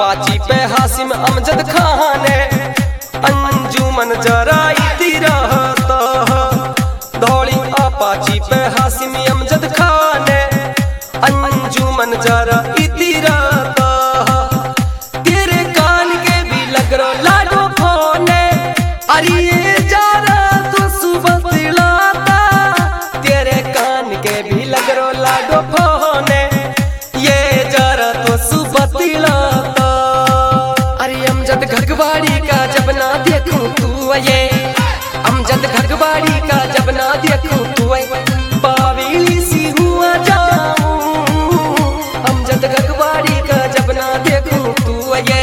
Apache पे हासिम अमजद खाने अंजुमन जराई रहता दौड़ी अपाची पे हासिम अमजद खाने अंजुमन जराई रहता तेरे कान के भी लग रो लाडो फोने अरे जरा तो सुबह दिलाता तेरे कान के भी लग रो लाडो फोने ये जरा तो सुबह दिलाता अरे अमजद घगवाड़ी का जब ना देखूं तू ये अमजद घगवाड़ी का जब ना देखूं तू बावली सी हुआ जाऊं अमजद घगवाड़ी का जब ना देखूं तू ये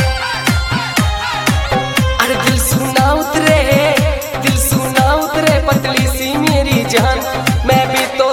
अरे दिल सुना उतरे पतली सी मेरी जान मैं भी तो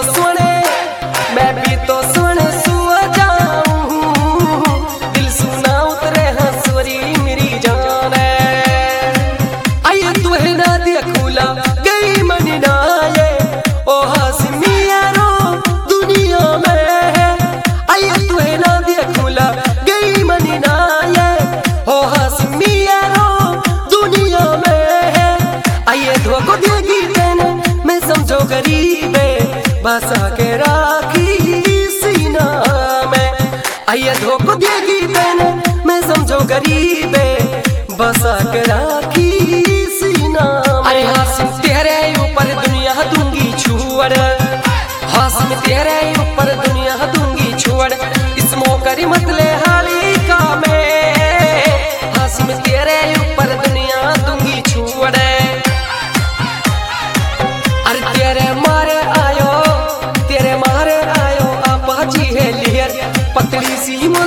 सुने सुआ जाऊं दिल सुना उतरे हंसवरी मेरी जान आइए तुहे ना देखूला गई मन ना ये ओ हासिमिया रो दुनिया में आइए तुहे ना देखूला गई मन ना ये ओ हासिमिया रो दुनिया में आइए धोखो देगी तेने मैं समझो गरीबे बसा के राखी सीना में आइए धोखो देगी तेने मैं समझो गरीबे बसा के राखी सीना अरे हासिम तेरे ऊपर दुनिया दूंगी छोड़ हासिम तेरे ऊपर दुनिया दूंगी छोड़ इस मोकरी मतले हाली का में हासिम तेरे ऊपर दुनिया दूंगी छोड़ अरे तेरे मारे आयो अपाची है लियर पतली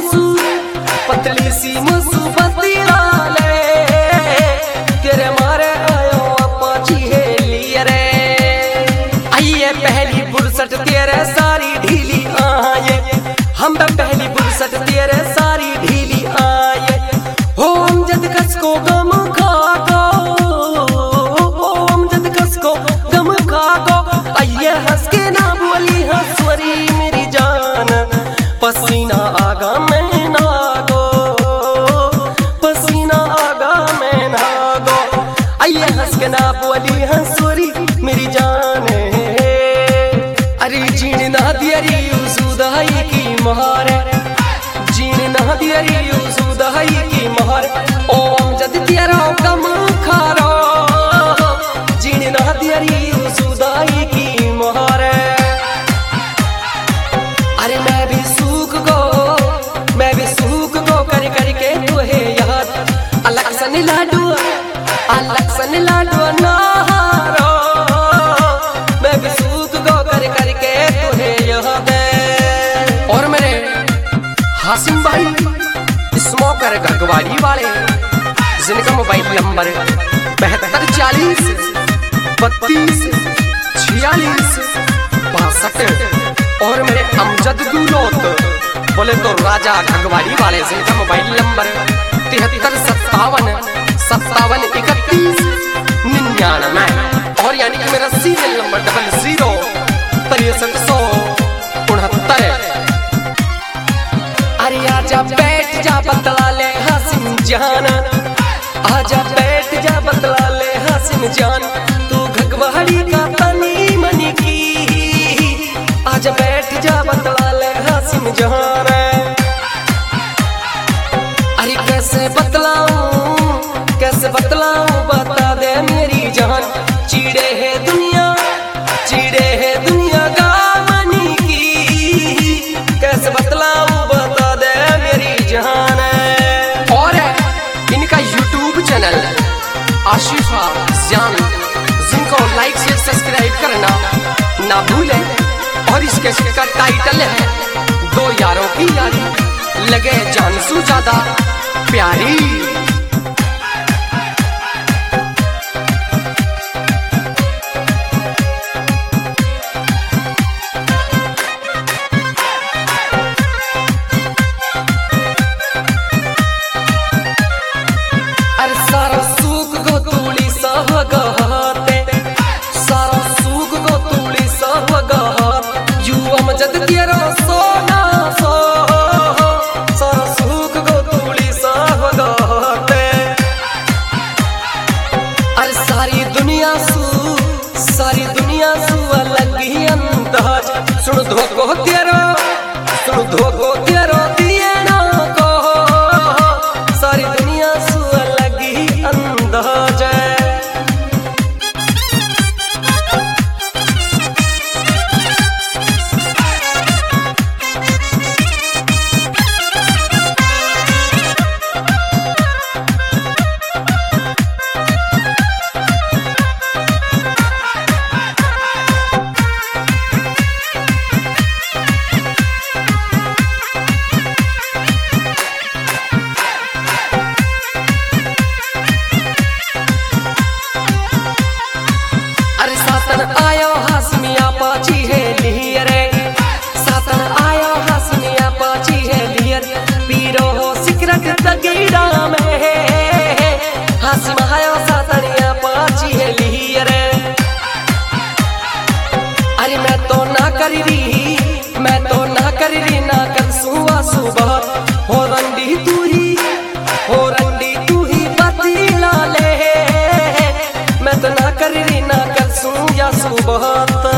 सी मसू बतिला ले तेरे मारे आयो अपाची है लियर आइए पहली फुर्सत तेरे सारी ढीली आए हम पहली फुर्सत तेरे सारी ढीली आए हो अमजद कस को गम खा को आइए हंस के ना बोली हंसवरी मेरी जान पसीना आगा में ना गो पसीना आगा में ना गो आइए हंस के ना बोली हंसवरी मेरी जान अरे जीन ना दियरी उसूदाई की महार जीन ना दियरी उसूदाई की महार ओ अमजद तेरा गम खारो जीन ना दियरी उसूदाई की महार अरे मैं भी सूख गो करके तुहे याद अलग सन लाडू नारो मैं भी सूख गो करके तुहे याद और मेरे हासिम भाई स्मोकर घगवाड़ी वाले जिनका मोबाइल नंबर 7240 32 46 62 और मेरे अमजद गुलोत बोले तो राजा घगवाड़ी वाले जिनका मोबाइल नंबर 7357 57 31 99 और यानी कि मेरा सीरियल नंबर 00 6369। अरे आजा बैठ जा बतला ले हासिम जान आजा बैठ जा बतला ले हासिम जान तू घगवाड़ी का तनी मनी की आजा बैठ जा बतला ले हासिम जान अरे कैसे बतलाऊं बता दे मेरी जान चीड़े है दुनिया का मनी की कैसे बतलाऊं बता दे मेरी जान और इनका YouTube चैनल आशिफा जान जिनको लाइक शेयर सब्सक्राइब करना ना भूलें और इसके टाइटल है दो यारों की यारी लगे जान से ज्यादा प्यारी। अमजद तेरा सोना सो सारा सुख गो तूली को तेरो दिए ना को सारी दुनिया सुआ लगी अंदाज आयो हसमिया पाची है लियर सातन आयो हसमिया पाची है लियर पीरो हो सिकरत तगीड़ा में हसम आयो सातनिया पाची है लियर अरे मैं तो ना कर रही ना कर सुआ सुबह हो रंडी तू ही बतिला ले मैं तो ना कर रही ना कर सुया सुबह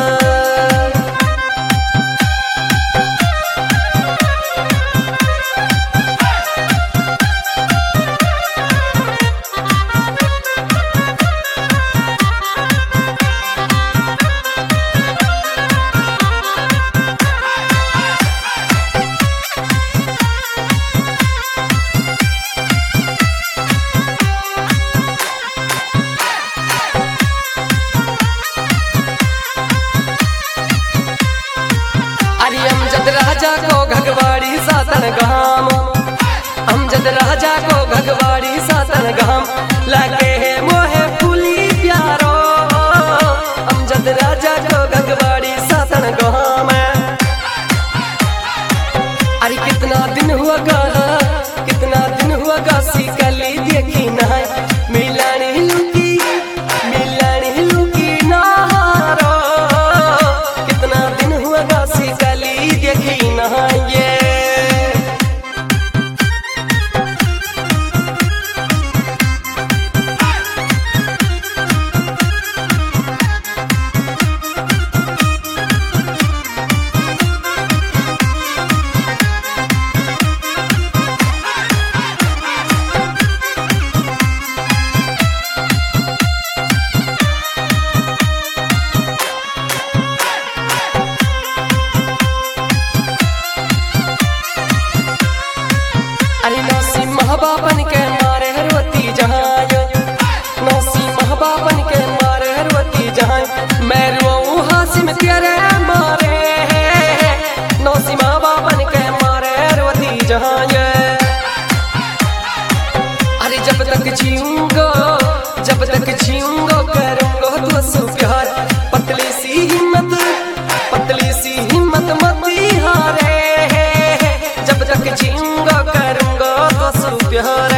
अमजद राजा को घगवाड़ी सातन गाम अमजद राजा को घगवाड़ी सातन गाम लगे है मोहे फूली प्यारो अमजद राजा को घगवाड़ी सातन गाम अरे कितना दिन हुआ सिकली देखी ना मिलानी लुकी नारो कितना दिन हुआ सिकली देखी ना ये अरे नौसी महबाबन के मारे हरवती जहाँ नौसी महबाबन के मारे हरवती जहाँ मैं रोऊं हासिम तेरे मारे नौसी महबाबन के मारे हरवती जहाँ अरे जब तक जीऊंगा करूंगा तुझसे प्यार पतली सी हिम्मत मत हारे जब तक जीऊंगा करूंगा तो प्यार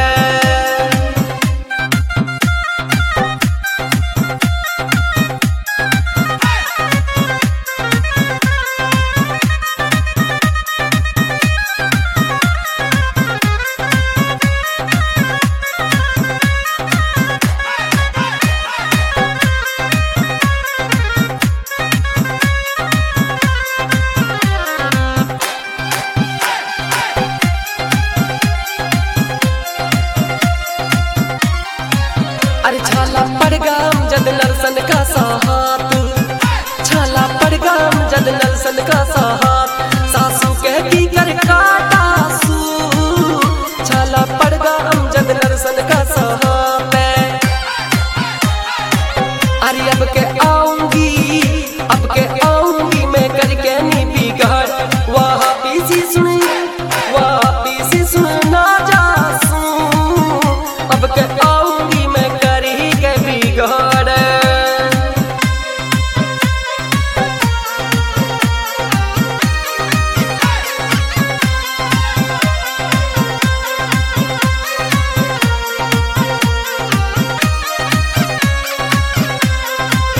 अरे छाला पड़गा अमजद नरसन का साथ छाला पड़गा अमजद नरसन का साथ